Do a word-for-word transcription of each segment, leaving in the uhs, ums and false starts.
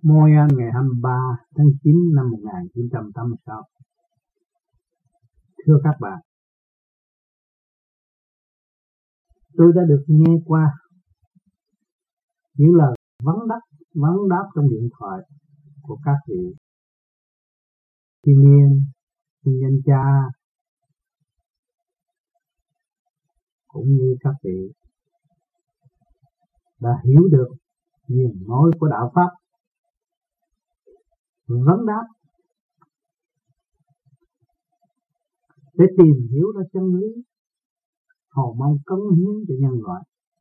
Moi An ngày hai mươi ba tháng chín năm một nghìn chín trăm tám mươi sáu. Thưa các bạn, tôi đã được nghe qua những lời vấn đáp, vấn đáp trong điện thoại của các vị thiên niên, thiên nhân cha, cũng như các vị đã hiểu được niềm nói của đạo pháp, vấn đáp để tìm hiểu ra chân lý, hầu mong cống hiến cho nhân loại.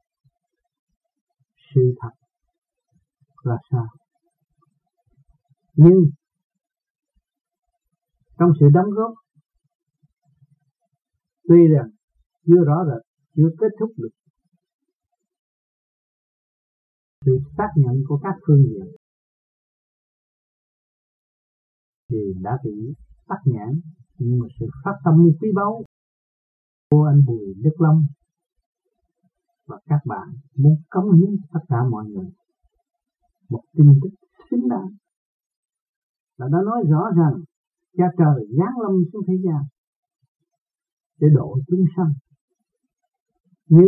Sự thật là sao? Nhưng trong sự đóng góp, tuy rằng chưa rõ rệt, chưa kết thúc được sự xác nhận của các phương diện, thì đã bị tắc nhãn. Nhưng mà sự phát tâm quý báu của anh Bùi Đức Long và các bạn muốn cống hiến tất cả mọi người một tin tức xứng đáng, và đã nói rõ rằng cha trời giáng lâm xuống thế gian để độ chúng sanh. Nhưng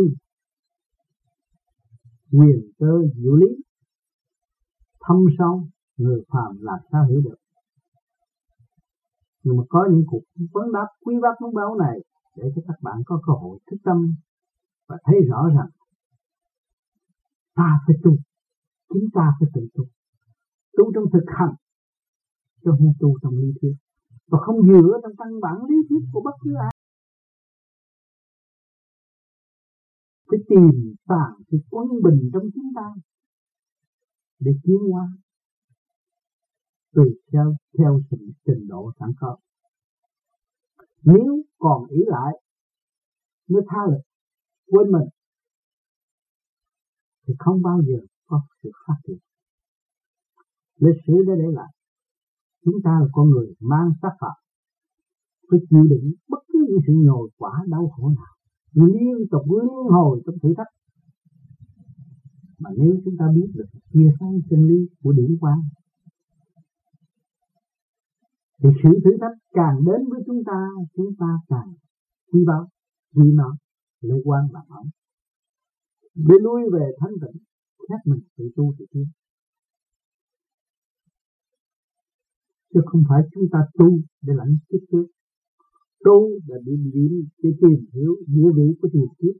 quyền cơ diệu lý thâm sâu, người phàm làm sao hiểu được. Nhưng mà có những cuộc vấn đáp quý báu quý báu này để cho các bạn có cơ hội thức tâm và thấy rõ rằng ta phải tu, chúng ta phải tự tu, tu trong thực hành, chứ không tu trong lý thuyết, và không dựa trong căn bản lý thuyết của bất cứ ai. Phải tìm tàng sự quân bình trong chúng ta để tiến hóa tùy theo theo sự trình độ sẵn có. Nếu còn ý lại mới tha lực quên mình thì không bao giờ có sự phát triển. Lịch sử đã để lại chúng ta là con người mang tác phạm, phải chịu đựng bất cứ những sự nhồi quả đau khổ nào, liên tục liên hồi trong thử thách. Mà nếu chúng ta biết được chia sẻ chân lý của điển quang, thì sự thử thách càng đến với chúng ta, chúng ta càng quý báu, vì nó lấy quan làm ống, để lui về thanh tịnh, khép mình tự tu tự tiến. Chứ không phải chúng ta tu để lãnh kiếp trước, tu là để điểm để tìm hiểu địa vị của tiền kiếp.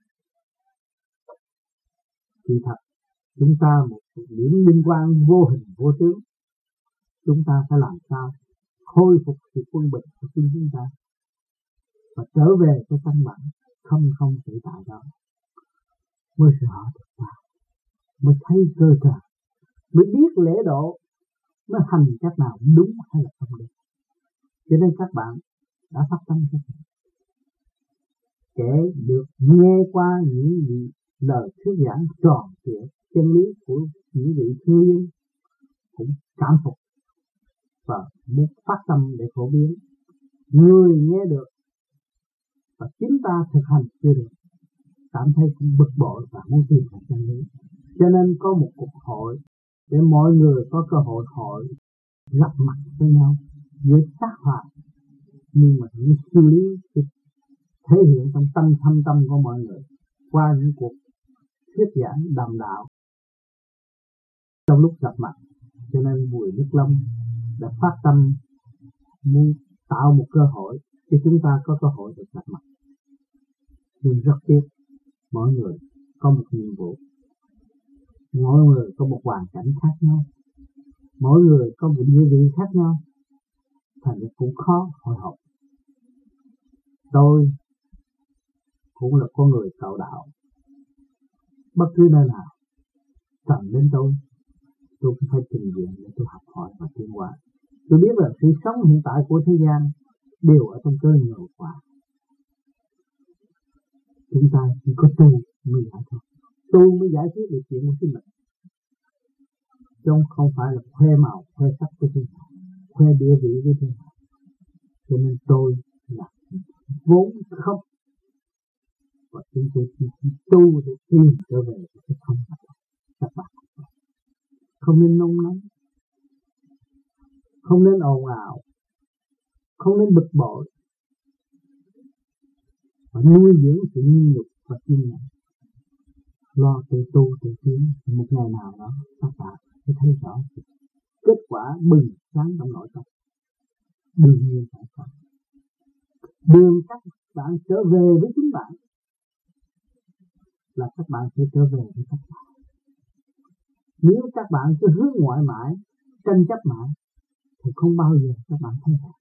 Thì thật, chúng ta một điểm minh quang vô hình vô tướng, chúng ta phải làm sao khôi phục sự quân bình của chính chúng ta và trở về cái căn bản không không tự tại đó, mới rõ được ta, mới thấy cơ trời, mới biết lễ độ, mới hành cách nào đúng hay là không đúng. Cho nên các bạn đã phát tâm cho mình, kể được nghe qua những lời thuyết giảng tròn trịa chân lý của những vị thiên liêng, cũng cảm phục và muốn phát tâm để phổ biến. Người nghe được và chính ta thực hành chưa được, cảm thấy cũng bực bội và muốn tìm ra chân lý. Cho nên có một cuộc hội để mọi người có cơ hội hội gặp mặt với nhau giữa sát hoạt, nhưng mà những xử lý thể hiện trong tâm thâm tâm của mọi người qua những cuộc thuyết giảng đàm đạo trong lúc gặp mặt. Cho nên Bùi Đức Long đã phát tâm muốn tạo một cơ hội để chúng ta có cơ hội được gặp mặt. Nhưng rất tiếc, mỗi người có một nhiệm vụ, mỗi người có một hoàn cảnh khác nhau, mỗi người có một địa vị khác nhau, thành ra cũng khó hội họp. Tôi cũng là con người cầu đạo, bất cứ nơi nào cần đến tôi, tôi cũng phải trình diện để tôi học hỏi và tiến hóa. Tôi biết là sự sống hiện tại của thế gian đều ở trong cơn nhồi quả. Chúng ta chỉ có tu mới giải thôi, tu mới giải quyết được chuyện của chính mình, chứ không phải là khoe màu, khoe sắc với thiên hạ, khoe địa vị với thiên hạ. Cho nên tôi là vốn không, và chúng tôi chỉ tu để tìm trở về cái không. Các bạn không nên nôn nóng, không nên ồn ào, không nên bực bội, và nuôi dưỡng sự nhịn nhục và kiên nhẫn, lo tự tu tự tiến. Một ngày nào đó các bạn sẽ thấy rõ kết quả bừng sáng trong nội tâm. Đương nhiên phải có đường các bạn trở về với chính bạn, là các bạn sẽ trở về với các bạn. Nếu các bạn cứ hướng ngoại mãi, tranh chấp mãi, thì không bao giờ các bạn thấy rõ.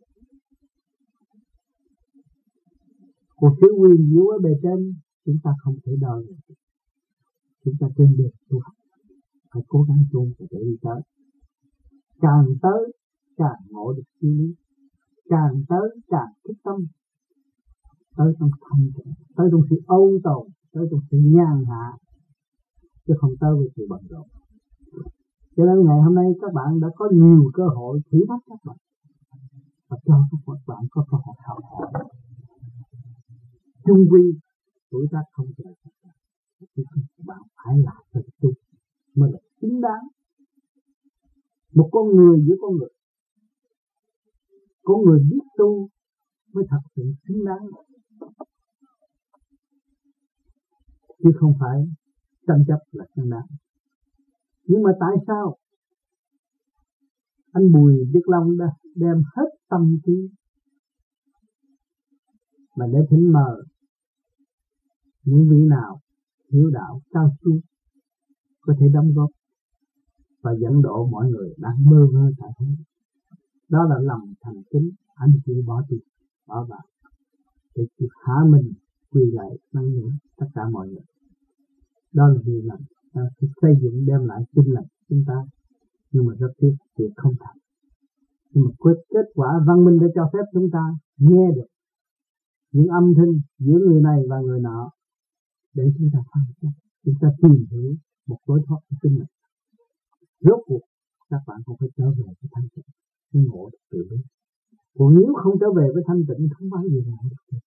Cuộc sự quyền diệu ở bề trên chúng ta không thể đo được. Chúng ta trên đường tu học phải cố gắng tu để đi tới. Càng tới càng ngộ được chân lý, càng tới càng thích tâm, tới trong thanh tịnh, tới trong sự ôn tồn, tới trong sự nhàn hạ, chứ không tới với sự bận rộn. Cho nên ngày hôm nay các bạn đã có nhiều cơ hội thử thách các bạn, và cho các bạn có cơ hội học hỏi. Chung quy tuổi tác không chờ các bạn, các bạn phải làm cho tu mới là chính đáng. Một con người với con người, con người biết tu mới thật sự xứng đáng, chứ không phải tranh chấp là xứng đáng. Nhưng mà tại sao anh Bùi Đức Long đã đem hết tâm trí mà để thỉnh mời những vị nào hiểu đạo cao siêu có thể đóng góp và dẫn độ mọi người đang mơ mơ tại thế. Đó là lòng thành kính, anh chị bỏ tiền bỏ vào để chịu hạ mình quỳ lại nâng niu tất cả mọi người. Đó là điều lành, ta sẽ xây dựng đem lại tinh lành chúng ta, nhưng mà rất tiếc việc không thành. Nhưng mà kết, kết quả văn minh đã cho phép chúng ta nghe được những âm thanh giữa người này và người nọ, để chúng ta phân tích, chúng ta tìm hiểu một lối thoát của chính mình. Rốt cuộc các bạn không phải trở về với thanh tịnh, mới ngộ được tự biết. Còn nếu không trở về với thanh tịnh, không bao giờ ngộ được.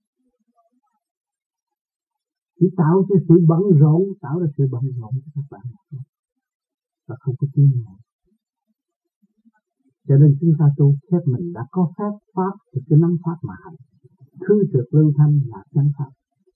Chỉ tạo cho sự bận rộn, tạo ra sự bận rộn cho các bạn, và không có tiến bộ. Cho nên chúng ta tu khép mình đã có phép pháp thì cứ nắm pháp mà hành. Khứ trượt lưu thanh là chánh pháp.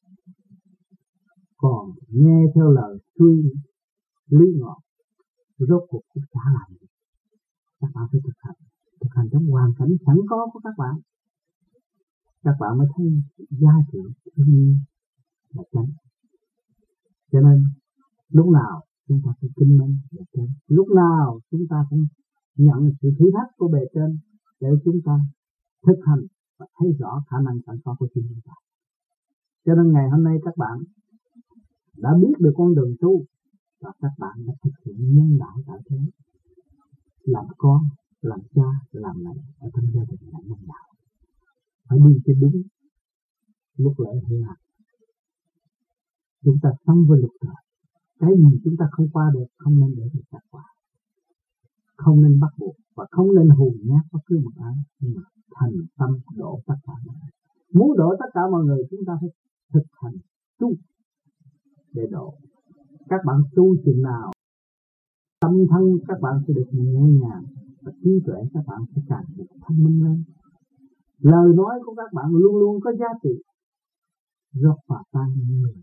Còn nghe theo lời suy lý ngọt, rốt cuộc cũng chả làm gì. Các bạn phải thực hành, thực hành trong hoàn cảnh sẵn có của các bạn. Các bạn mới thấy giá trị thiên nhiên là chánh. Cho nên lúc nào chúng ta phải kính mến bề trên, lúc nào chúng ta cũng nhận sự thử thách của bề trên để chúng ta thực hành và thấy rõ khả năng sẵn có của chính chúng ta. Cho nên ngày hôm nay các bạn đã biết được con đường tu, và các bạn đã thực hiện nhân đạo tại thế, làm con, làm cha, làm mẹ ở trong gia đình là nhân đạo. Phải đi cho đúng lúc lễ hiện hành. Chúng ta sống với luật trời. Cái gì chúng ta không qua được, không nên để người ta qua. Không nên bắt buộc và không nên hùn nhát bất cứ một ai, nhưng mà thành tâm độ tất cả mọi người. Muốn độ tất cả mọi người chúng ta phải thực hành tu để độ. Các bạn tu chừng nào, tâm thân các bạn sẽ được nhẹ nhàng và trí tuệ các bạn sẽ càng được thông minh lên. Lời nói của các bạn luôn luôn có giá trị, rót vào tai người.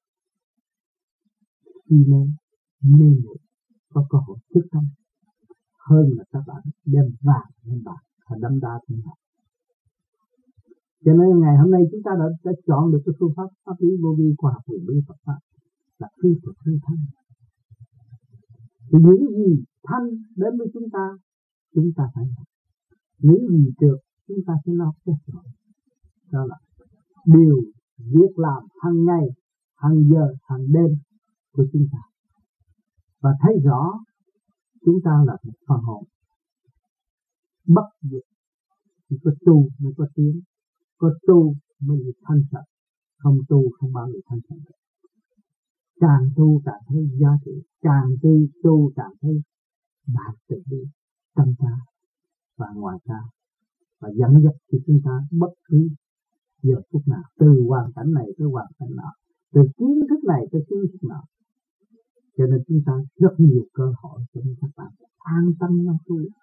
Khi nên nên có cơ hội thức tâm hơn là các bạn đem vàng lên bạc và đâm đa thiên hạ. Cho nên ngày hôm nay chúng ta đã, đã chọn được cái phương pháp pháp lý vô vi khoa học huyền bí Phật pháp là phi thực phi thanh. Thì những gì thanh đến với chúng ta, chúng ta phải làm. Những gì trượt chúng ta sẽ lo chết rồi. Đó là điều việc làm hàng ngày, hàng giờ, hàng đêm của chúng ta. Và thấy rõ chúng ta là một phần hồn bất diệt. Chỉ có tu mới có tiếng, có tu mới được thanh sạch, không tu không bao giờ thanh sạch được. Càng tu càng thấy giá trị, càng tu tu càng thấy bản tự bi tâm ta và ngoài ta, và dẫn dắt cho chúng ta bất cứ giờ phút nào, từ hoàn cảnh này tới hoàn cảnh nọ, từ kiến thức này tới kiến thức nọ. Cho nên chúng ta rất nhiều cơ hội cho nên các bạn an tâm mà tu,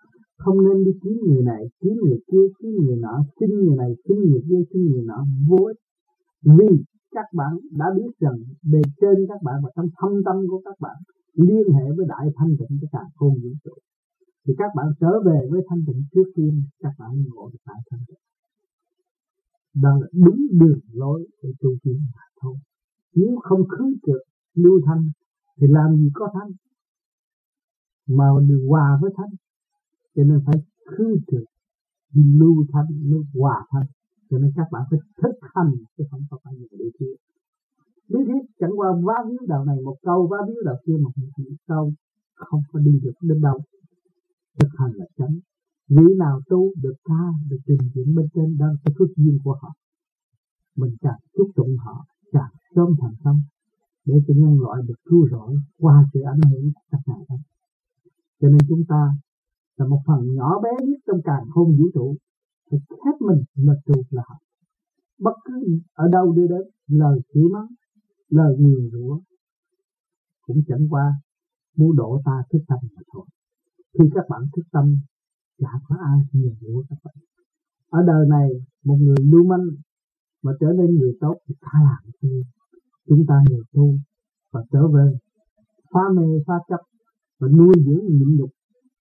Không nên đi kiếm người này, kiếm người kia, kiếm người nọ, xin người này, xin người kia, xin người nọ, vô ích. Vì các bạn đã biết rằng bề trên các bạn và trong thâm tâm của các bạn liên hệ với đại thanh tịnh của cả không vũ trụ, thì các bạn trở về với thanh tịnh trước tiên, các bạn ngộ được đại thanh tịnh. Đó là đúng đường lối để tu tiến mà thôi. Nếu không khứ trượt lưu thanh thì làm gì có thanh, mà được hòa với thanh. Cho nên phải khứ trượt lưu thanh mới hòa thanh. Cho nên các bạn phải thực hành chứ không có phải những lý thuyết. Lý thuyết chẳng qua vá víu đạo này một câu, vá víu đạo kia một câu, không có đi được đến đâu. Thực hành là chánh. Vị nào tu được ca, được trình diễn bên trên, đó là cái phước duyên của họ. Mình càng chúc tụng họ, càng sớm thành công, để cho nhân loại được cứu rỗi qua sự ảnh hưởng của các ngài đó. Cho nên chúng ta là một phần nhỏ bé nhất trong càn khôn vũ trụ, thì hết mình là tu là học. Bất cứ ở đâu đưa đến lời chửi mắng, lời nguyền rủa cũng chẳng qua muốn độ ta thức tâm mà thôi. Khi các bạn thức tâm, chả có ai nguyền rủa các bạn. Ở đời này một người lưu manh mà trở nên người tốt thì ta làm gì? Chúng ta người tu và trở về phá mê phá chấp và nuôi dưỡng nhịn nhục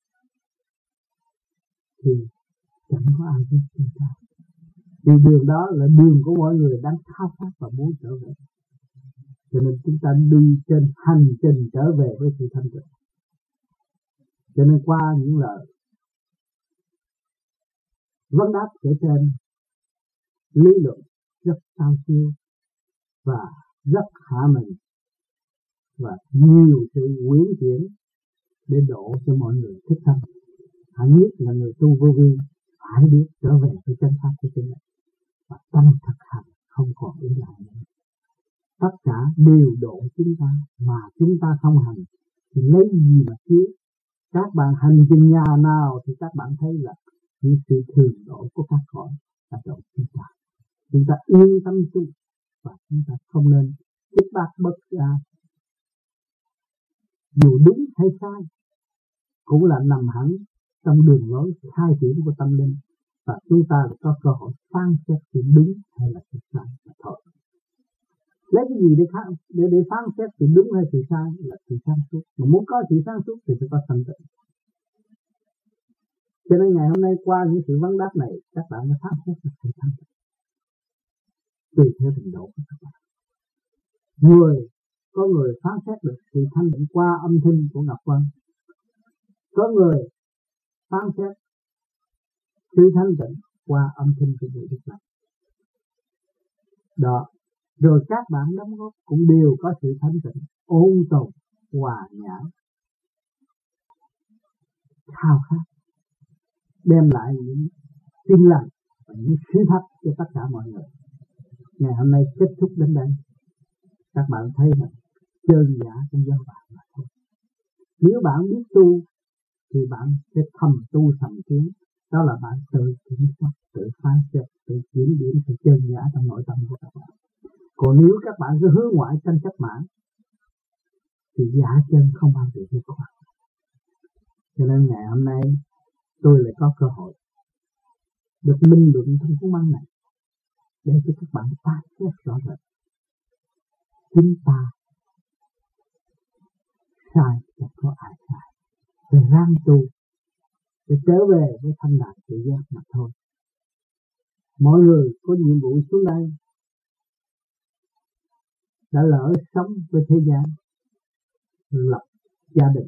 thì chẳng có ai biết chúng ta. Vì đường đó là đường của mọi người đang khao khát và muốn trở về. Cho nên chúng ta đi trên hành trình trở về với sự thanh tịnh. Cho nên qua những lời vấn đáp kể trên, lý luận rất cao siêu và rất hạ mình và nhiều sự quyến chuyển để độ cho mọi người thức tâm. Hẳn nhất là người tu vô vi phải biết trở về với chân pháp của chính mình và tâm thực hành, không còn ý lại nữa. Tất cả đều độ chúng ta, mà chúng ta không hành thì lấy gì mà chứa? Các bạn hành trình nhà nào thì các bạn thấy là những sự thường độ của các cõi là độ chúng ta. Chúng ta yên tâm tu và chúng ta không nên kích bác bất cứ ai. Dù đúng hay sai cũng là nằm hẳn trong đường lối khai triển của tâm linh, và chúng ta có cơ hội phán xét sự đúng hay là sự sai mà thôi. Lấy cái gì để để để phán xét sự đúng hay sự sai là sự sáng suốt. Mà muốn có sự sáng suốt thì phải có thanh tịnh. Cho nên ngày hôm nay qua những sự vấn đáp này, các bạn mới phán xét được sự thanh tịnh tùy theo trình độ của các bạn. Người có người phán xét được sự thanh tịnh qua âm thanh của Ngọc Vân, có người phán xét sự thanh tịnh qua âm thanh của Đức Phật. Đó. Rồi các bạn đóng góp cũng đều có sự thanh tịnh, ôn tồn, hòa nhã, khao khát, đem lại những tin lành và những sự thật cho tất cả mọi người. Ngày hôm nay kết thúc đến đây, các bạn thấy rằng chân giả cũng do bạn mà thôi. Nếu bạn biết tu thì bạn sẽ thầm tu thầm tiến, đó là bạn tự kiểm soát, tự phán xét, tự kiểm điểm sự chân giả trong nội tâm của các bạn. Còn nếu các bạn cứ hướng ngoại tranh chấp mãn thì giả chân không bao giờ hiệu quả. Cho nên ngày hôm nay tôi lại có cơ hội được minh luận trong cuốn băng này để cho các bạn phán xét rõ rệt chúng ta sai, chẳng có ai sai, phải ráng tu để trở về với thanh đài tự giác mà thôi. Mọi người có nhiệm vụ xuống đây đã lỡ sống với thế gian, lập gia đình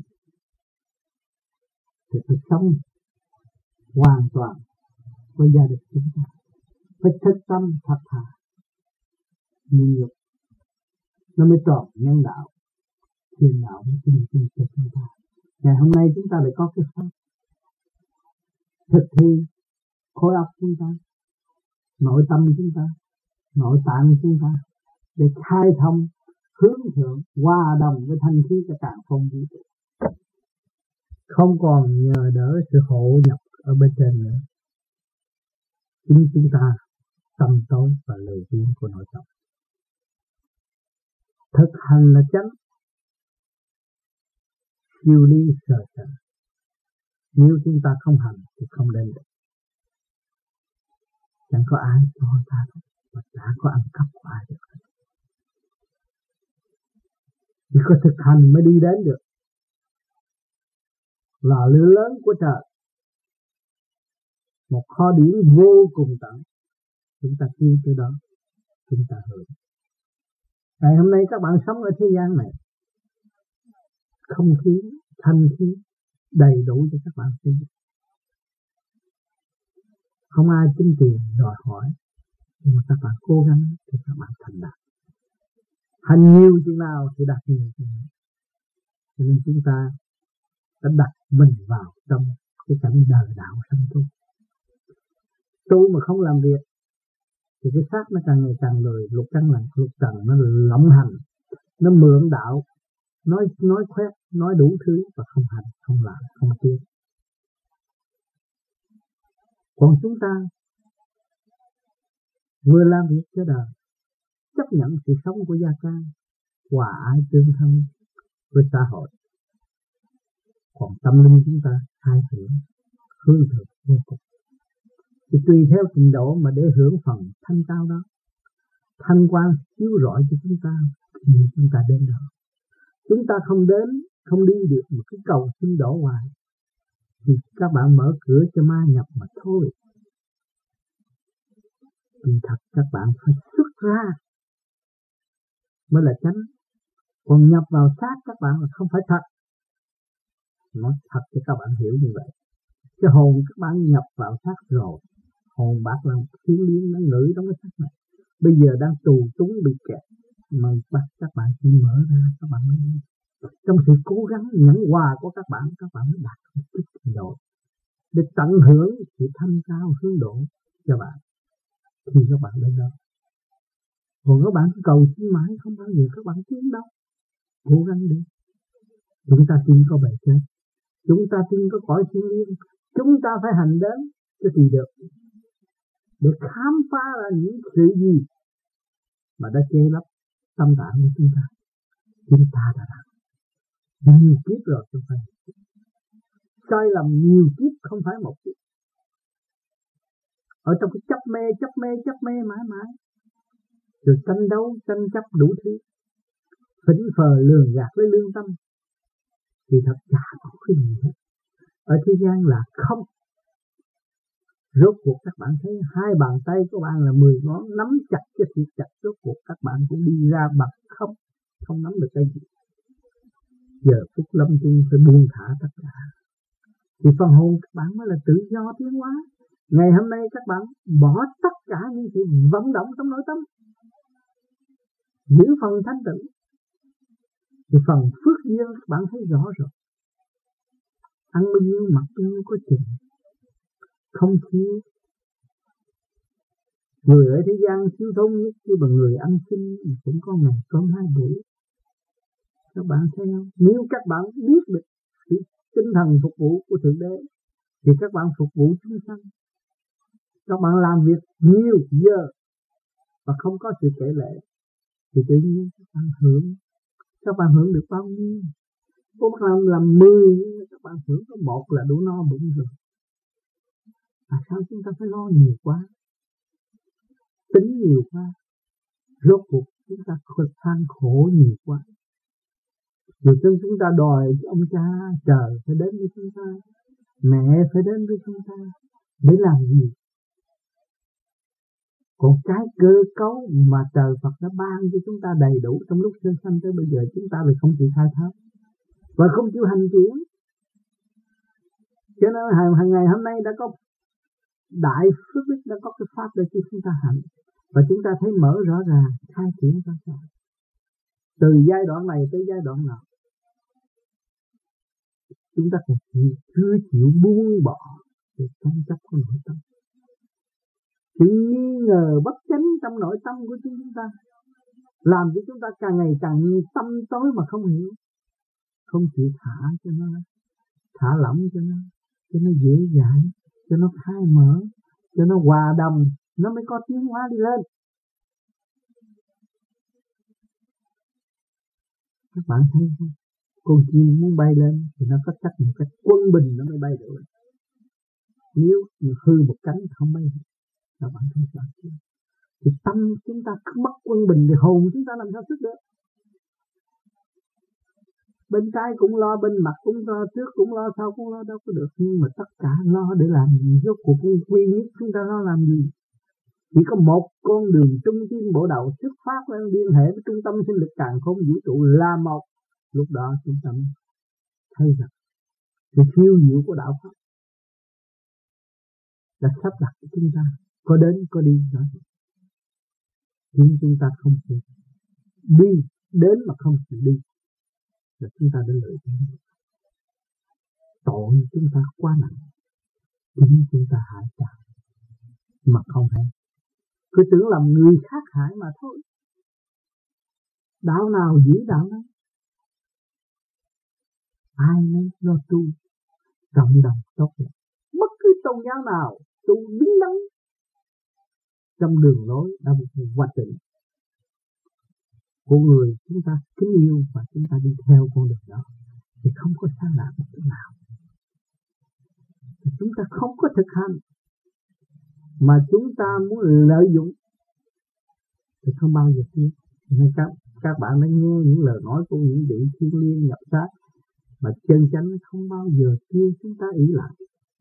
thì phải sống hoàn toàn với gia đình chúng ta, phải thức tâm thật thà nhịn nhục, nó mới tròn nhân đạo, thiên đạo mới tin tin cho chúng ta. Ngày hôm nay chúng ta lại có cái pháp thực thi khối óc chúng ta, nội tâm chúng ta, nội tạng chúng ta để khai thông, hướng thượng, hòa đồng với thanh khí của càn khôn vũ trụ. Không còn nhờ đỡ sự hộ nhập ở bên trên nữa. Chính chúng ta tâm tối và lời tiếng của nội tâm. Thực hành là chánh, siêu lý sờ sờ, Nếu chúng ta không hành thì không đến được. Chẳng có ai cho ta đâu, mà chả có ăn cắp của ai được. Chỉ có thực hành mới đi đến được. Lò lửa lớn của trời, một kho điển vô cùng tận. Chúng ta tin cái đó, chúng ta hưởng. Ngày hôm nay các bạn sống ở thế gian này, không khí, thanh khí đầy đủ cho các bạn tin. Không ai tính tiền đòi hỏi, nhưng mà các bạn cố gắng thì các bạn thành đạt. Hành nhiều chừng nào thì đạt nhiều chừng nào. Cho nên chúng ta đã đặt mình vào trong cái cảnh đời đạo sanh tu. Tu mà không làm việc thì cái xác nó càng ngày càng lười, lục căn lặng lục trần nó lộng hành, nó mượn đạo, nói nói khoét, nói đủ thứ và không hành, không làm, không tiến. Còn chúng ta vừa làm việc cho đời, chấp nhận sự sống của gia can, hòa ái tương thân với xã hội. Còn tâm linh chúng ta hai hưởng, hương thực vô cùng. Thì tùy theo trình độ mà để hưởng phần thanh cao đó. Thanh quang chiếu rọi cho chúng ta thì chúng ta đến đó. Chúng ta không đến, không đi được một cái cầu xin đổ hoài thì các bạn mở cửa cho ma nhập mà thôi. Vì thật các bạn phải xuất ra mới là chánh. Còn nhập vào xác các bạn là không phải thật. Nói thật cho các bạn hiểu như vậy. Cái hồn các bạn nhập vào xác rồi, hồn bác là thiên liêng nó ngự trong cái xác này. Bây giờ đang tù túng bị kẹt, mà bắt các bạn chỉ mở ra các bạn mới đi. Trong sự cố gắng nhẫn hòa của các bạn, các bạn mới đạt được chút trình độ để tận hưởng sự thanh cao hướng độ cho bạn khi các bạn đến đó. Còn các bạn cầu xin mãi không bao giờ các bạn tiến đâu. Cố gắng đi. Chúng ta tin có bề trên, chúng ta tin có cõi thiên liêng, chúng ta phải hành đến cho thì được, để khám phá ra những sự gì mà đã che lấp tâm tạng của chúng ta. Chúng ta đã làm nhiều kiếp rồi, không phải sai lầm nhiều kiếp, không phải một kiếp. Ở trong cái chấp mê, chấp mê, chấp mê mãi mãi, rồi tranh đấu, tranh chấp đủ thứ, phỉnh phờ lường gạt với lương tâm, thì thật chả có cái gì hết. Ở thế gian là không. Rốt cuộc các bạn thấy hai bàn tay của bạn là mười ngón, nắm chặt cái thiệt chặt, rốt cuộc các bạn cũng đi ra bằng không, không nắm được cái gì. Giờ phút lâm chung phải buông thả tất cả, thì phần hồn các bạn mới là tự do tiến hóa. Ngày hôm nay các bạn bỏ tất cả những sự vận động trong nội tâm, giữ phần thanh tịnh, thì phần phước duyên các bạn thấy rõ rồi. Ăn bao nhiêu mặc bao nhiêu có chừng, không thiếu. Người ở thế gian thiếu thốn nhất chứ bằng người ăn xin cũng có ngày cơm hai buổi. Các bạn thấy không? Nếu các bạn biết được sự tinh thần phục vụ của Thượng Đế thì các bạn phục vụ chúng sanh. Các bạn làm việc nhiều giờ và không có sự kể lệ thì tự nhiên các bạn hưởng. Các bạn hưởng được bao nhiêu? Các bạn làm mười, các bạn hưởng có một là đủ no bụng rồi. Tại sao chúng ta phải lo nhiều quá, tính nhiều quá? Rốt cuộc chúng ta than khổ nhiều quá. Rồi chân chúng ta đòi ông cha trời phải đến với chúng ta, mẹ phải đến với chúng ta để làm gì? Còn cái cơ cấu mà trời Phật đã ban cho chúng ta đầy đủ trong lúc sơ sanh tới bây giờ, chúng ta lại không chịu khai thác và không chịu hành triển. Cho nên hàng, hàng ngày hôm nay đã có đại phước đức, đã có cái pháp để cho chúng ta hành, và chúng ta thấy mở rõ ràng khai triển ra sao. Từ giai đoạn này tới giai đoạn nào chúng ta còn chưa chịu buông bỏ để tranh chấp của nội tâm. Sự nghi ngờ bất chánh trong nội tâm của chúng ta làm cho chúng ta càng ngày càng tâm tối mà không hiểu, không chịu thả cho nó, thả lỏng cho nó, cho nó dễ dãi, cho nó khai mở, cho nó hòa đồng, nó mới có tiến hóa đi lên. Các bạn thấy không? Con chim muốn bay lên thì nó có cách một cách quân bình nó mới bay được. Nếu hư một cánh không bay được, các bạn thấy sao chứ? Thì tâm chúng ta cứ mất quân bình thì hồn chúng ta làm sao thức được? Bên trái cũng lo, bên mặt cũng lo, trước cũng lo, sau cũng lo, đâu có được. Nhưng mà tất cả lo để làm gì? Rốt cuộc con quy nhất chúng ta lo làm gì? Chỉ có một con đường trung tâm bộ đầu xuất phát lên liên hệ với trung tâm sinh lực càn khôn vũ trụ là một. Lúc đó chúng ta mới thấy rằng sự phiêu diệu của đạo pháp đã sắp đặt của chúng ta, có đến có đi đó. Nhưng chúng ta không chịu đi, đến mà không chịu đi là chúng ta đã lựa chọn. Tội chúng ta quá nặng, chính chúng ta hại trả mà không hay. Cứ tưởng làm người khác hại mà thôi. Đạo nào giữ đạo đó, ai nấy lo tu cộng đồng tốt đẹp. Bất cứ tôn giáo nào tu đứng đắn trong đường lối đã một hoạch định của người chúng ta kính yêu và chúng ta đi theo con đường đó thì không có sai lạc một chỗ nào. Thì chúng ta không có thực hành mà chúng ta muốn lợi dụng thì không bao giờ tiến. Nên các các bạn đã nghe những lời nói của những vị thiên liêng nhập xác mà chân chánh không bao giờ kêu chúng ta ý lại,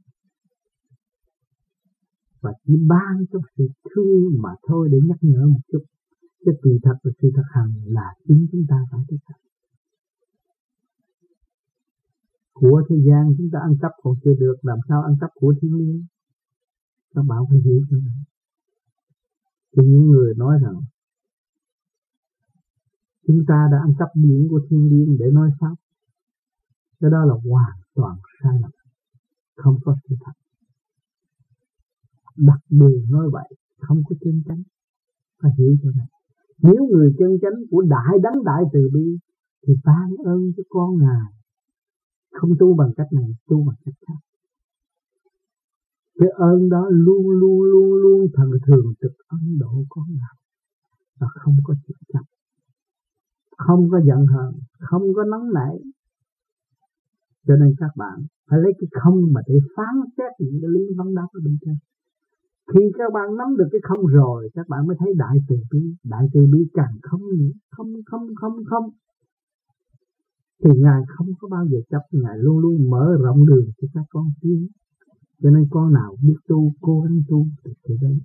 và chỉ ban cho sự thương yêu mà thôi để nhắc nhở một chút. Chứ kỳ thật và sự thực hành là chính chúng ta phải thực hành. Của thế gian chúng ta ăn cắp còn chưa được, làm sao ăn cắp của thiên liêng? Các bạn phải hiểu cho này. Thì những người nói rằng chúng ta đã ăn cắp điển của thiên liêng để nói pháp, cái đó là hoàn toàn sai lầm, không có sự thật. Đặt đường nói vậy không có chân chánh, phải hiểu cho này. Nếu người chân chánh của đại đấng đại từ bi thì ban ơn cho con Ngài, không tu bằng cách này, tu bằng cách khác. Cái ơn đó luôn luôn luôn luôn thần thường trực ân độ con Ngài, và không có chịu chấp, không có giận hờn, không có nóng nảy. Cho nên các bạn phải lấy cái không mà để phán xét những cái lý vấn đáp ở bên trên. Khi các bạn nắm được cái không rồi, các bạn mới thấy đại từ bi. Đại từ bi càng không nữa, không không không không thì Ngài không có bao giờ chấp. Ngài luôn luôn mở rộng đường cho các con tiến. Cho nên con nào biết tu, cố gắng tu thì đấy.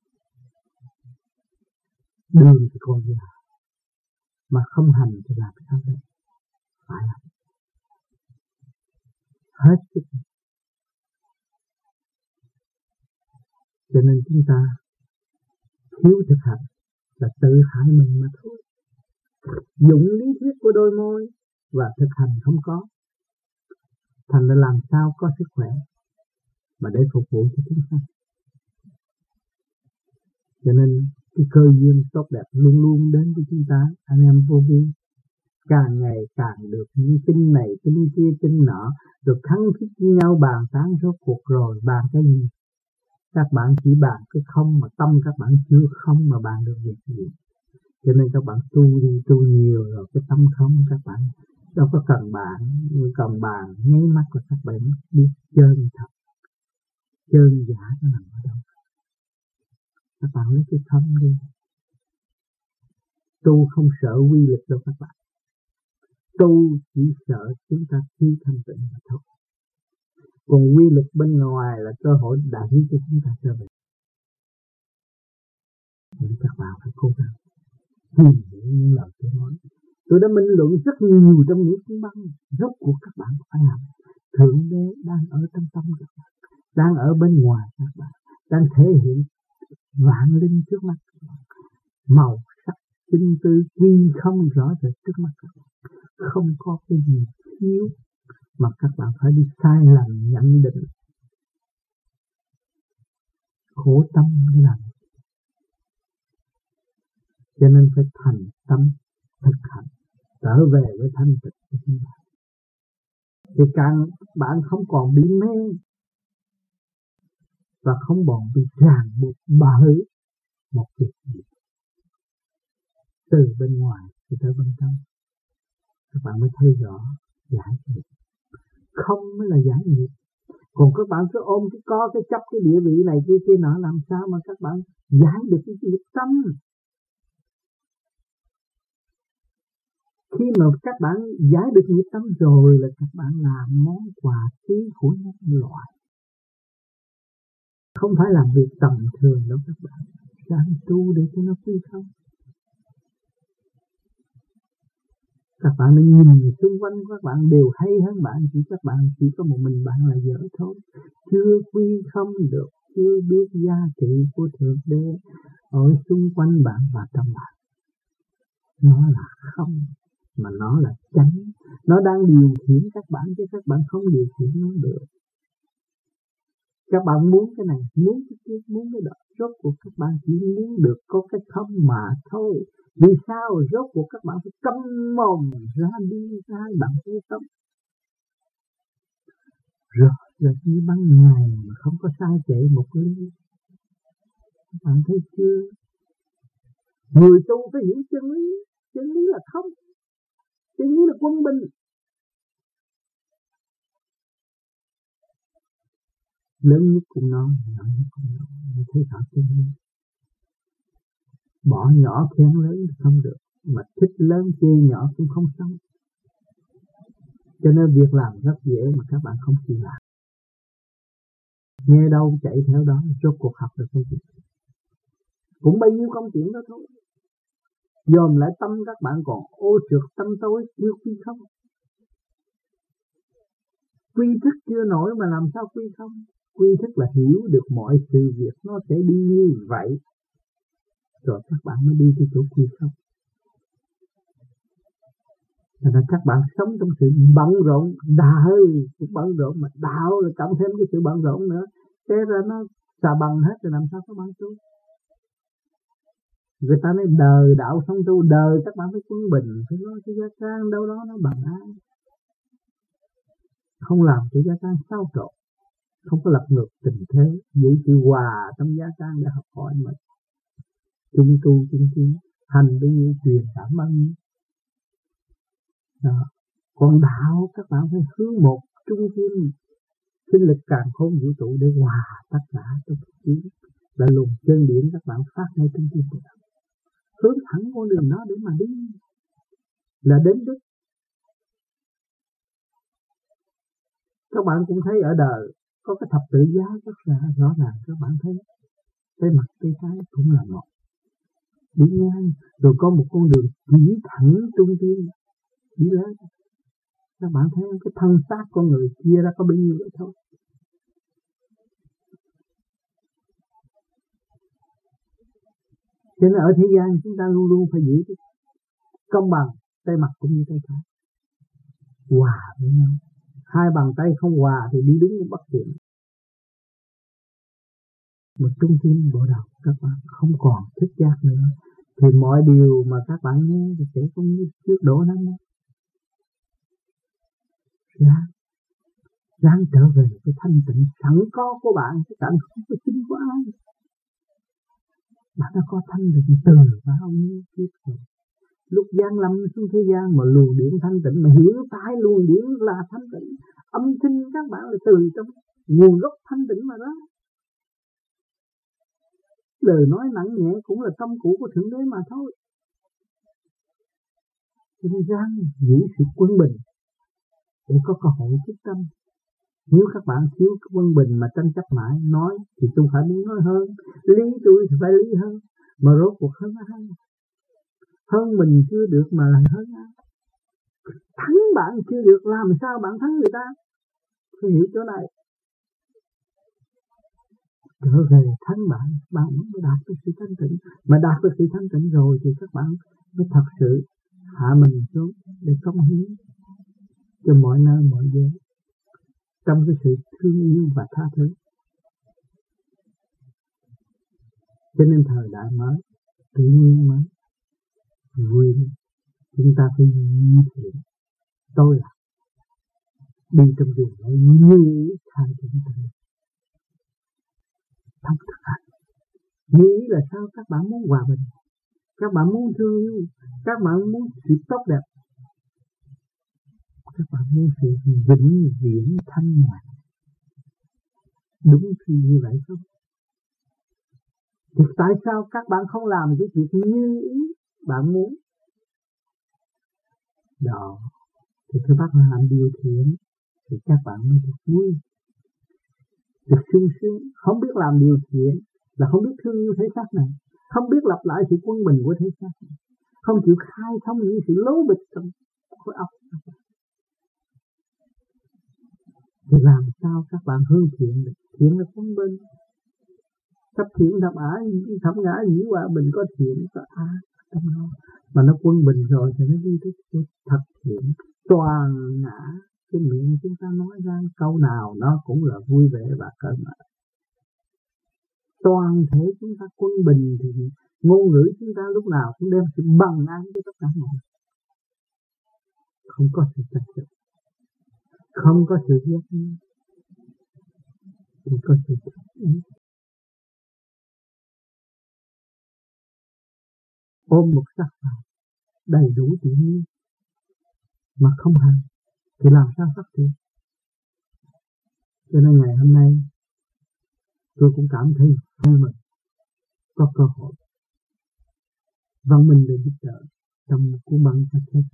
Đường thì còn dài, mà không hành thì làm sao đấy? Phải hành hết sức. Cho nên chúng ta thiếu thực hành là tự hại mình mà thôi. Dụng lý thuyết của đôi môi và thực hành không có, thành ra làm sao có sức khỏe mà để phục vụ cho chúng sanh. Cho nên cái cơ duyên tốt đẹp luôn luôn đến với chúng ta, anh em vô vi. Càng ngày càng được những tin này, tin kia, tin nọ, được thắng thích với nhau bàn tán rốt cuộc rồi bàn cái gì? Các bạn chỉ bàn cái không mà tâm các bạn chưa không mà bàn được việc gì. Cho nên các bạn tu đi, tu nhiều rồi cái tâm không các bạn đâu có cần bạn, cần bàn nháy mắt là các bạn biết chân thật, chân giả nó nằm ở đâu. Các bạn lấy cái tâm đi. Tu không sợ quy lực đâu các bạn. Tu chỉ sợ chúng ta thiếu thanh tịnh mà thôi. Còn quy lực bên ngoài là cơ hội đẩy cho chúng ta trở về. Nên các bạn phải cố gắng tìm hiểu những lời tôi nói. Tôi đã minh luận rất nhiều trong những cuốn băng. Rốt cuộc các bạn phải học. Thượng Đế đang ở trong tâm các bạn, đang ở bên ngoài các bạn, đang thể hiện vạn linh trước mắt các bạn. Màu sắc tinh tư quy không rõ rệt trước mắt các bạn. Không có cái gì thiếu mà các bạn phải đi sai lầm nhận định, khổ tâm để làm. Cho nên phải thành tâm thực hành, trở về với thanh tịnh của chúng ta. Thì càng bạn không còn bị mê và không còn bị ràng buộc bởi một việc gì từ bên ngoài cho tới bên trong, các bạn mới thấy rõ giải nghiệp. Không mới là giải nghiệp. Còn các bạn cứ ôm cái có cái chấp cái địa vị này kia kia nọ, làm sao mà các bạn giải được cái nghiệp tâm. Khi mà các bạn giải được nghiệp tâm rồi là các bạn làm món quà quý của nhân loại. Không phải làm việc tầm thường đâu các bạn. Ráng tu để cho nó quý không. Các bạn nên nhìn xung quanh các bạn đều hay hơn bạn, chỉ các bạn chỉ có một mình bạn là dở thôi. Chưa quy không được, chưa biết giá trị của Thượng Đế ở xung quanh bạn và trong bạn. Nó là không, mà nó là chánh. Nó đang điều khiển các bạn chứ các bạn không điều khiển nó được. Các bạn muốn cái này, muốn cái kia, muốn cái đó. Rốt cuộc các bạn chỉ muốn được có cái không mà thôi. Vì sao? Rốt cuộc các bạn phải câm mồm ra đi ra bằng cái tâm. Rồi là như ban ngày mà không có sai chạy một ly. Các bạn thấy chưa? Người tu phải hiểu chân lý. Chân lý là không. Chân lý là quân bình. Lớn nhất cũng nói, nhỏ nhất cũng nói. Mà thấy rõ chân lý. Bỏ nhỏ khen lớn không được, mà thích lớn chê nhỏ cũng không xong. Cho nên việc làm rất dễ mà các bạn không chịu làm. Nghe đâu chạy theo đó, rốt cuộc học được cái gì. Cũng bấy nhiêu công chuyện đó thôi. Dòm lại tâm các bạn còn ô trượt tâm tối chưa quy không. Quy thức chưa nổi mà làm sao quy không. Quy thức là hiểu được mọi sự việc nó sẽ đi như vậy. Rồi các bạn mới đi tới chỗ quy không. Nên là các bạn sống trong sự bận rộn, đạo cũng bận rộn, mà đạo là cộng thêm cái sự bận rộn nữa. Thế ra nó xà bằng hết rồi làm sao các bạn tu. Người ta nói đời đạo sống tu, đời các bạn phải quân bình, phải nói cho gia can đâu đó nó bằng ai. Không làm cho gia can xáo trộn, không có lật ngược tình thế, giữ sự hòa trong gia can để học hỏi mình. Chung tu chung tiến, hành bao nhiêu truyền cảm bao nhiêu. Đó. Còn đạo các bạn phải hướng một trung tâm, sinh lực càn khôn vũ trụ để hòa tất cả trong tiến. Là luồng chân điển các bạn phát ngay trong tim của bạn. Hướng thẳng con đường đó để mà đi. Là đến đích. Các bạn cũng thấy ở đời có cái thập tự giá rất là rõ ràng. Các bạn thấy tay mặt tay trái cũng là một. Đi ngang rồi có một con đường chỉ thẳng trung tâm. Chỉ lớn. Các bạn thấy cái thân xác con người chia ra có bao nhiêu vậy thôi. Cho nên ở thế gian chúng ta luôn luôn phải giữ cái công bằng, tay mặt cũng như tay trái. Hòa với nhau. Hai bàn tay không hòa thì đi đứng cũng bất tiện. Một trung tâm bộ đầu các bạn không còn thức giác nữa. Thì mọi điều mà các bạn nghe thì sẽ không như trước đổ lắm. Ráng, ráng trở về cái thanh tịnh sẵn có của bạn, chứ bạn không có xin của ai. Bạn đã có thanh tịnh từ bao nhiêu kiếp rồi. Lúc giáng lâm xuống thế gian mà luồng điển thanh tịnh, mà hiện tại luồng điển là thanh tịnh. Âm thanh các bạn là từ trong nguồn gốc thanh tịnh mà đó. Lời nói nặng nhẹ cũng là tâm cụ của Thượng Đế mà thôi. Cho nên ráng giữ sự quân bình để có cơ hội thức tâm. Nếu các bạn thiếu quân bình mà tranh chấp mãi nói thì tôi phải muốn nói hơn. Lý tôi thì phải lý hơn. Mà rốt cuộc hơn ai? Hơn mình chưa được mà là hơn ai? Thắng bạn chưa được làm sao bạn thắng người ta? Phải hiểu chỗ này. Trở về thắng bạn, bạn mới đạt được sự thanh tịnh. Mà đạt được sự thanh tịnh rồi thì các bạn mới thật sự hạ mình xuống để cống hiến cho mọi nơi mọi giới. Trong cái sự thương yêu và tha thứ. Cho nên thời đại mới, tự nhiên mới, vui. Chúng ta phải di thiện. Tôi là đi trong đường lối như ý thay chúng ta. Không thực hành. Như ý là sao? Các bạn muốn hòa bình. Các bạn muốn thương yêu. Các bạn muốn sự tốt đẹp. Các bạn muốn sự vĩnh viễn thanh nhàn, đúng thì như vậy không? Thì tại sao các bạn không làm cái việc như ý bạn muốn? Đó, thì các bạn làm điều thiện thì các bạn mới được vui, được sung sướng. Không biết làm điều thiện là không biết thương yêu thể xác này, không biết lặp lại sự quân bình của thể xác này, không chịu khai thông những sự lố bịch trong khối óc. Thì làm sao các bạn hướng thiện được? Thiện là quân bình. Thập thiện thập ái, thập ngã dĩ hòa bình, có thiện có ác trong đó. Mà nó quân bình rồi thì nó đi tới thật thiện toàn ngã. Cái miệng chúng ta nói ra câu nào nó cũng là vui vẻ và cởi mở. Toàn thể chúng ta quân bình thì ngôn ngữ chúng ta lúc nào cũng đem sự bằng an cho tất cả mọi người. Không có sự tranh chấp, không có sự ghét nhau, chỉ có sự chấp ý. Ôm một sắc phàm đầy đủ tự nhiên mà không hành thì làm sao phát triển? Cho nên ngày hôm nay tôi cũng cảm thấy vui mừng có cơ hội văn minh được giúp đỡ trong một cuốn băng sách này.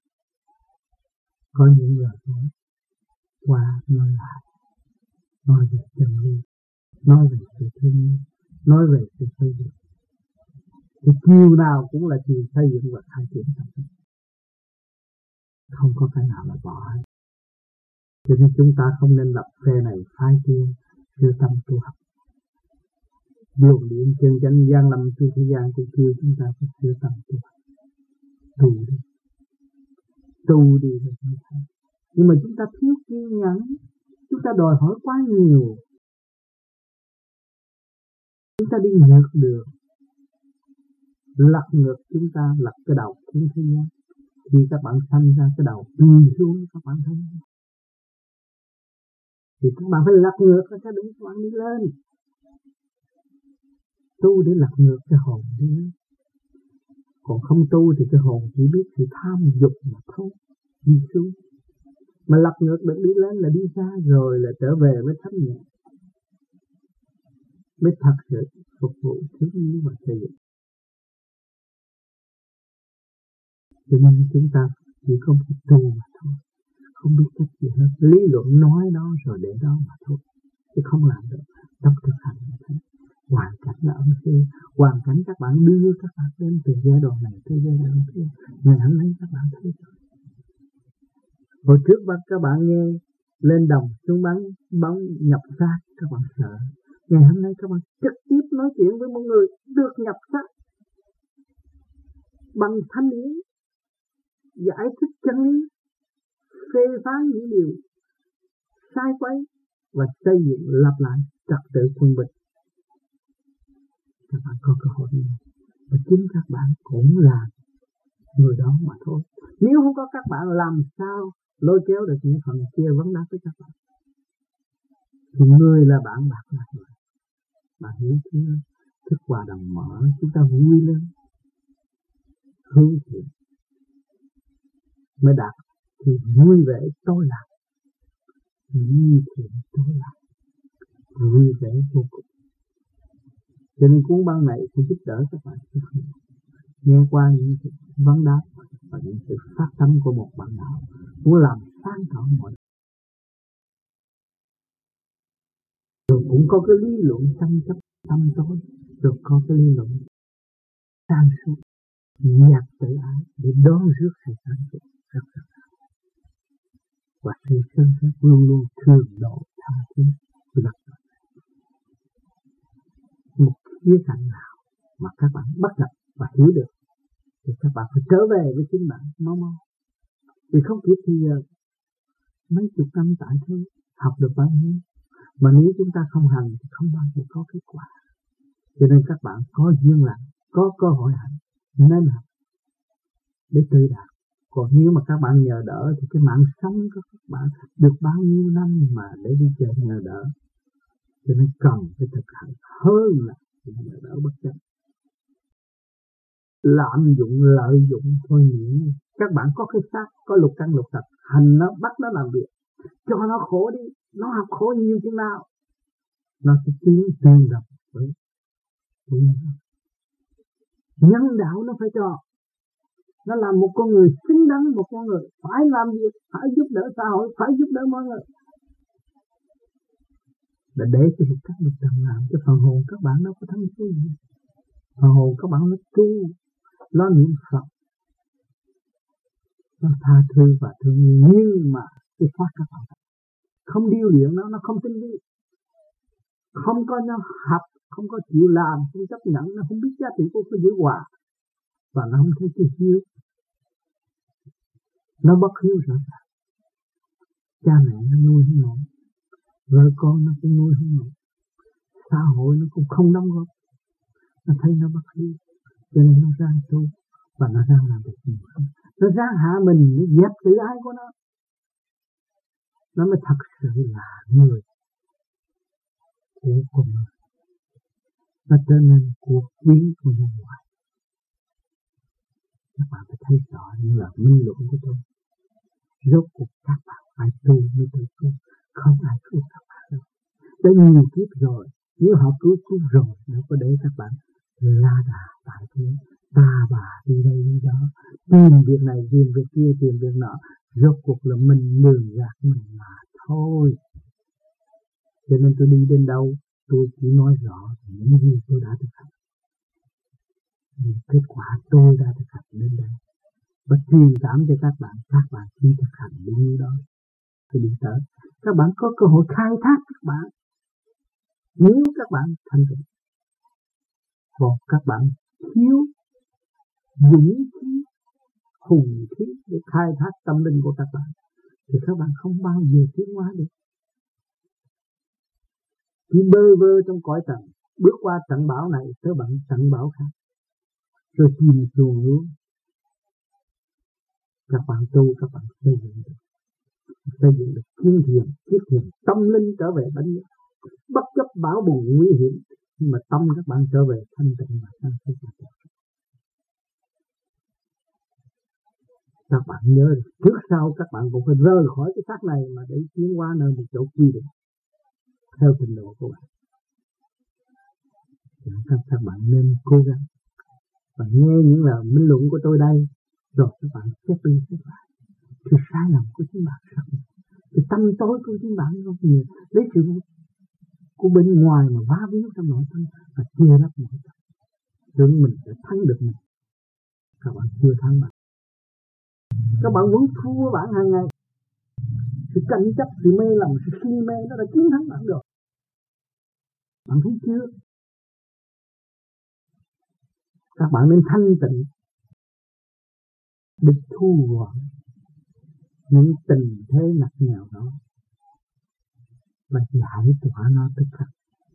Có những lời nói qua nói lại, nói về chân lý, nói về sự thương yêu, nói về sự xây dựng. Thì chiều nào cũng là chiều xây dựng và khai triển trong đó. Không có cái nào là bỏ. Cho nên chúng ta không nên lập phe này phái kia, siêu tâm tu học. Luồng điện chân chánh gian lâm chu thế gian cũng kêu chúng ta phải siêu tâm tu học. Tu đi, tu đi rồi mới thấy. Nhưng mà chúng ta thiếu kiên nhẫn, chúng ta đòi hỏi quá nhiều, chúng ta đi ngược đường, lật ngược chúng ta, lật cái đầu xuống thế gian. Khi các bạn sanh ra cái đầu tùy xuống, các bạn thấy thì các bạn phải lật ngược ra để các bạn đi lên. Tu để lật ngược cái hồn đi lên. Còn không tu thì cái hồn chỉ biết sự tham dục mà thôi, đi xuống. Mà lật ngược được đi lên là đi xa rồi là trở về với thánh nhẹ, mới thật sự phục vụ thương yêu và xây dựng. Cho nên chúng ta chỉ có một tu mà thôi, không biết cách gì hết. Lý luận nói đó rồi để đó mà thôi, chứ không làm được. Trong thực hành như thế, hoàn cảnh là ân sư, hoàn cảnh các bạn đưa các bạn đến từ giai đoạn này tới giai đoạn kia. Ngày hôm nay các bạn thấy rồi. Hồi trước các bạn nghe lên đồng xuống bắn bóng nhập xác, các bạn sợ. Ngày hôm nay các bạn trực tiếp nói chuyện với một người được nhập xác bằng thanh lý, giải thích chân lý, phê phán những điều sai quấy và xây dựng lặp lại trật tự quân bình. Các bạn có cơ hội này, và chính các bạn cũng là người đó mà thôi. Nếu không có các bạn làm sao lôi kéo được những phần kia vấn đáp với các bạn? Thì người là bạn, bạc là người. Bạn hiểu chưa? Thức hòa đồng mở, chúng ta vui lên, hướng thiện mới đạt thì vui vẻ tối lạc, vui thiện tối lạc, vui vẻ vô cùng. Cho nên cuốn băng này cũng giúp đỡ các bạn nghe qua những vấn đáp và những sự phát tâm của một bạn nào muốn làm sáng tỏ mọi. Rồi cũng có cái lý luận tranh chấp tâm tối, rồi có cái lý luận sáng suốt nhạt tự ái để đón rước sự sáng suốt rất rất và sự sân xét luôn luôn thường độ tha thứ rất rất. Một khía cạnh nào mà các bạn bắt gặp và hiểu được thì các bạn phải trở về với chính bạn mau mau. Vì không kịp thì mấy chục năm tại thế học được bao nhiêu, mà nếu chúng ta không hành thì không bao giờ có kết quả. Cho nên các bạn có duyên lành, có cơ hội hành nên học để tự đạt. Còn nếu mà các bạn nhờ đỡ thì cái mạng sống của các bạn được bao nhiêu năm mà để đi chờ nhờ đỡ. Cho nên cần phải thực hành hơn là nhờ đỡ bất chấp. lạm dụng lợi dụng thôi nhỉ. Các bạn có cái xác, có lục căn lục trần, hành nó, bắt nó làm việc, cho nó khổ đi, nó học khổ nhiều chừng nào nó sẽ tiến tiến được với nhân đạo. Nó phải cho nó làm một con người xứng đáng, một con người phải làm việc, phải giúp đỡ xã hội, phải giúp đỡ mọi người, để để cho lục căn lục trần làm. Cho phần hồn các bạn đâu có thâm suy gì. Phần hồn các bạn nó tu, nó niệm Phật, nó tha thứ và thương yêu, nhưng mà cái pháp các bạn không điêu luyện nó, nó không tinh vi, không có nó học, không có chịu làm, không chấp nhận, nó không biết giá trị của cái giữ hòa, và nó không thấy cái hiếu, nó bất hiếu rõ ràng. Cha mẹ nó nuôi không nổi, vợ con nó cũng nuôi không nổi, xã hội nó cũng không đóng góp, nó thấy nó bất hiếu, cho nên nó ra tu và nó ra làm việc nhiều hơn. Nó ra hạ mình, nó dẹp tự ái của nó, nó mới thật sự là người của con người. Nó trở nên cuộc quý của nhân loại. Các bạn phải thấy rõ như là minh luận của tôi. Rốt cuộc các bạn phải tu mới tôi tu, không ai cứu các bạn đâu. Đã nhiều kiếp rồi, nếu họ cứu cứu rồi, đâu có để các bạn la đà tại thế, ta bà đi đây đi đó, tìm việc này, tìm việc kia, tìm việc nọ, rốt cuộc là mình lường gạt mình mà thôi. Cho nên tôi đi đến đâu, tôi chỉ nói rõ những gì tôi đã thực hành, những kết quả tôi đã thực hành đến đây, và truyền cảm cho các bạn. Các bạn chỉ thực hành đến như đó thì đi tới. Các bạn có cơ hội khai thác các bạn, nếu các bạn thành tựu. Còn các bạn thiếu dũng khí, hùng khí để khai thác tâm linh của các bạn, thì các bạn không bao giờ tiến hóa được. Chỉ bơ vơ trong cõi trần, bước qua trận bão này tới bạn trận bão khác, rồi chìm xuồng luôn. Các bạn tu, các bạn xây dựng được, xây dựng được kiến thiền, kiết thiền, tâm linh trở về bánh nhất, bất chấp bão bùng nguy hiểm, nhưng mà tâm các bạn trở về thanh tịnh và sáng suốt. Các bạn nhớ trước sau các bạn cũng phải rời khỏi cái xác này mà để tiến qua nơi một chỗ quy định theo trình độ của bạn. Các, các bạn nên cố gắng và nghe những lời minh luận của tôi đây, rồi các bạn xét đi xét lại sự sai lầm của chính bạn, sự tâm tối của chính bạn không nhiều, lấy sự của bên ngoài mà vá víu trong nội tâm và chia lấp nội tâm, tưởng mình sẽ thắng được mình. Các bạn chưa thắng bạn, các bạn vẫn thua bạn hàng ngày. Sự tranh chấp, sự mê lầm, sự si mê nó đã chiến thắng bạn rồi. Bạn thấy chưa? Các bạn nên thanh tịnh để thu gọn những tình thế ngặt nghèo đó và giải tỏa nó tức khắc.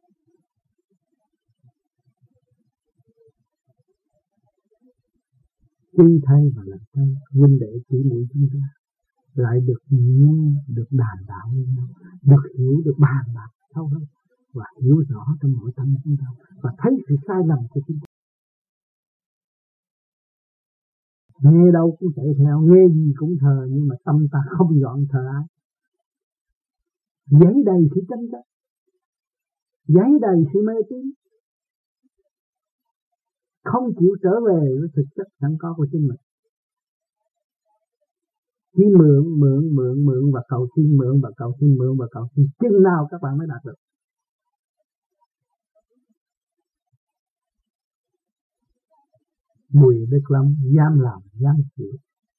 Tuy thay và lần thay, huynh đệ chỉ mũi chúng ta lại được nghe, được đàm đạo với nhau, được hiểu, được bàn bạc sâu hơn và hiểu rõ trong nội tâm chúng ta và thấy sự sai lầm của chúng ta. Nghe đâu cũng chạy theo, nghe gì cũng thờ, nhưng mà tâm ta không dọn thờ ai. Giấy đầy sự tranh chấp, giấy đầy sự mê tín, không chịu trở về với thực chất sẵn có của chính mình. Chỉ mượn, mượn, mượn, mượn và cầu xin, mượn và cầu xin, mượn và cầu xin. Chừng nào các bạn mới đạt được? Mùi Đức Lâm dám làm, dám chịu.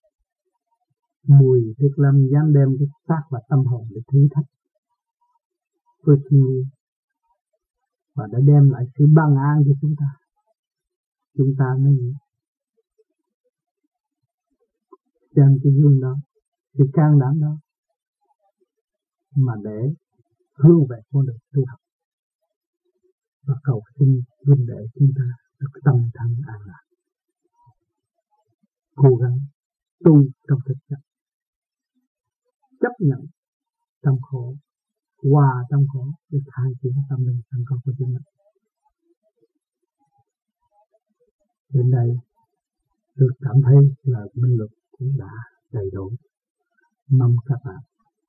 Mùi Đức Lâm dám đem cái xác và tâm hồn để thử thách với thiên nhiên và đã đem lại sự bằng an cho chúng ta. Chúng ta mới xem cái gương đó, sự can đảm đó mà để hướng về con đường tu học và cầu xin huynh đệ chúng ta được tâm thân an lạc, cố gắng tu trong thực chất, chấp nhận tâm khổ, hòa tâm khổ để khai triển tâm linh sẵn có của chính mình. Đến đây Tôi cảm thấy lời minh luật cũng đã đầy đủ. Mong các bạn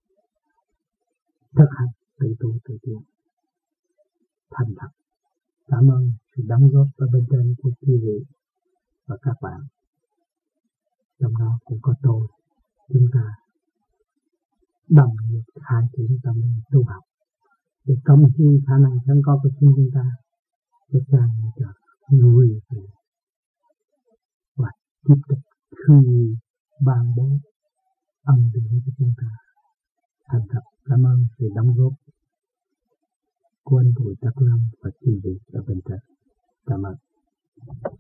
thực hành tự tu tự tiến thành thật. Cảm ơn sự đóng góp ở bên trên của quý vị và các bạn. Trong đó cũng có tôi. Chúng ta đồng nghiệp khai triển tâm linh tu học để công hiến khả năng sẵn có của chính chúng ta cho cha mẹ trời nuôi và tiếp tục khơi ban bố ân điển cho chúng ta. Thành thật cảm ơn sự đóng góp của anh Bùi Trắc Lâm và quý vị ở bên trên. Cảm ơn.